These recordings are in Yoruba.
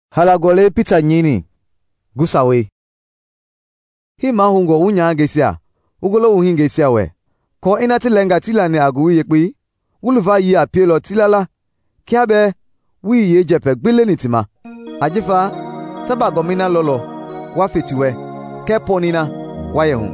Halagole Peter nyini gusawe hima hungo unya gesia ugolo uhin gesia we ko inati lenga tilani agu yepi uluva yi apielo tilala kiabe wi ye jepe gbele nitima ajifa tabagomina lolo wa fetiwe keponina wayehun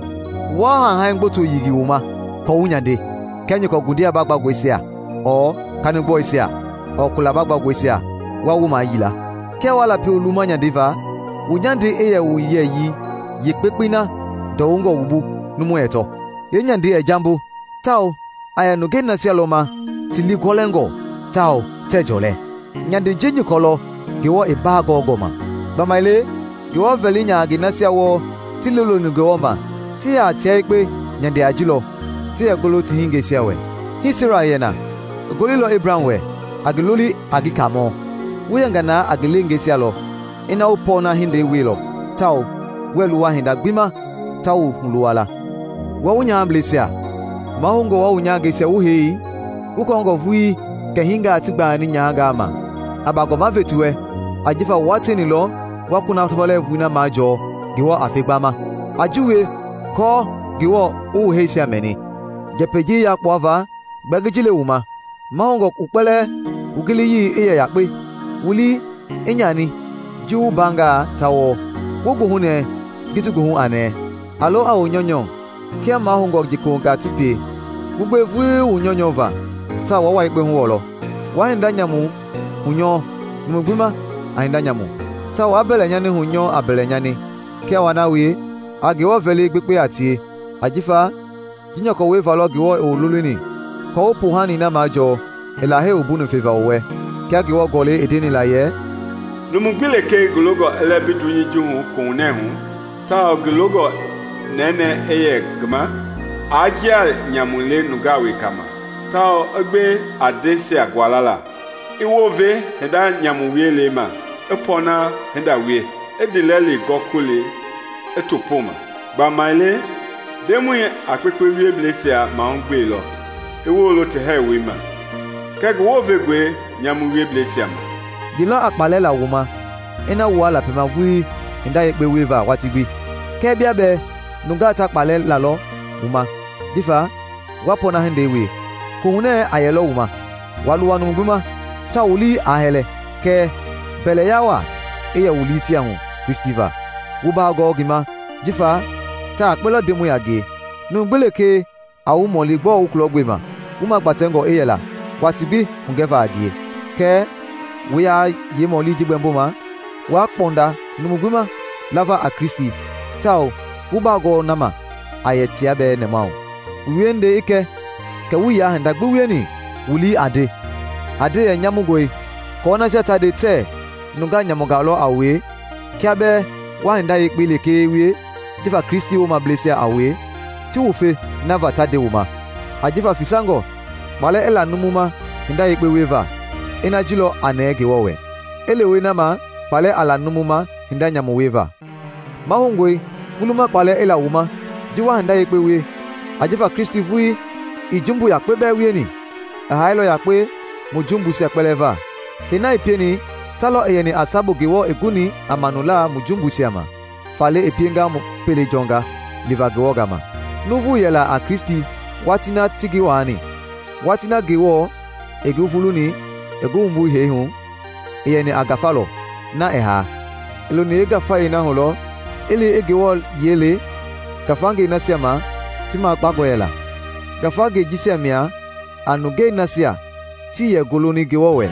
wa han gboto yigi wuma ko unyande kenye ko gundi abagba gwesia o kanugbo isia o kula bagba gwesia wa wuma yila kewala pe olumanya deva unyande eye wo ye yi pepina do ngo ubu numu eto yenyande ejambo tao aya no gena sialoma tili kolengo tao tejole nyande jenyu kolo gewo ibago goma bamaile gewo velinya ginasia wo tilolo nugo ma ti a chepe nyande ajilo ti egolo ti hinge siawe hisira yena golilo Abraham we agiloli agikamo wuyangana agilenge sialo ina upona hinde wilo tao weluwa hinda gbima tao huluwala wawunya amblesia mahungo wawunya gesia uhei ukongo vui kehinga atigba ni nyaga ama abago mavetuwe ajifa wateni lo wakuna tole vuna majo giwo afegbama ajuwe ko giwo uhei sia meni jepeji ya kwava gbagijile uma mahungo upele ugili yi eye yakpe wuli enyani ju banga tawo wogo hune gitugo hu ane alo a onyonyo kia mahungo jikonga tipe gbogbo evu onyonyo va tawo wa ipe hu olo wa hinda nyamu unyo mugbima ahinda nyamu tawo abele nyane hunyo abele nyane kia wana we agewo vele gbepe atie ajifa jinyoko we valo gewo oluluni ko opuhani na majo elahe obunu feva owe kia gewo gole edeni la ye Numugbile ke gologo elebidu yi juhu kone hu ta gologo nene eye gma ajia nyamule nugawe kama ta egbe adese agwalala iwove heda nyamuwiele ma epona heda we edilele gokule etopoma ba maile demu apepe wie blesia ma ongbe lo iwolo te hewe ma kego wove gwe nyamuwie blesia ma Dilo akpalela wuma ina wala pema vui inda yekpe weva watigbi kebia be nuga ta kpalela lo wuma difa wapona hende we kuhune ayelo wuma waluwa numgbuma ta uli ahele ke bele yawa eye uli si ahun Christopher uba go gima difa ta akpelo demu yage nugbele ke awu moli gbo uklogbe ma uma gbatengo eyela watigbi ngeva adie ke Wea ye moli jigbemboma wa ponda numuguma lava a Christi tao ubago nama ayetia be nemao wiende ike ke wiya handa gbuweni wuli ade ya nyamugoi ko na jata de te nuga nyamugalo awe kiabe wa handa ikpele ke wie difa Christi o ma blesia awe ti wofe na vata de uma ajifa fisango male ela numuma handa ikpe weva ina jilo anege wowe elewe nama pale ala numuma hinda nyamu weva mahungwe guluma pale ela uma jiwa handa yepewe ajefa Christi vui ijumbu yakpe bewe ni ahailo yakpe mujumbu se peleva ina ipieni talo eyeni asabo gewo eguni amanula mujumbu siama fale epienga mu pele jonga livagewo gama nuvu yela a Christi watina tigiwani watina gewo egufuluni ego mbu hehu eyeni agafalo na eha elo ne gafa ina holo ele egewol yele gafange nasiama tima gbagoyela gafage jisiamia anuge nasia ti ye goloni gewowe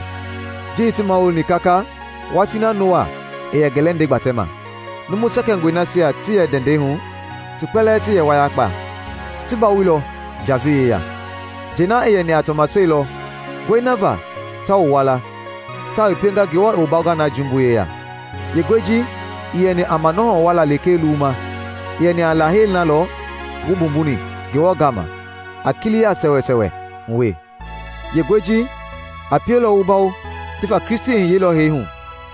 je tima oni kaka watina noa eyegelende gbatema numu sekengwe nasia ti ye dende hu tipele ti ye wayakpa tiba wilo javiya jena eyeni atomaselo gwenava tao wala tao ipenga gewa obaga na jumbuye ya yegweji iyeni amanoho wala leke luma iyeni alahil nalo wubumbuni gewa gama akili ya sewe mwe yegweji apielo ubao tifa Kristi yelo hehu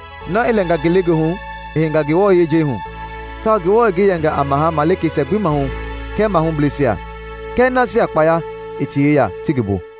na elenga gelege hu ehenga gewa yeje hu tao gewa geyenga amaha maleke segwima hu kema hu blesia kena si akpaya etiye ya tigibo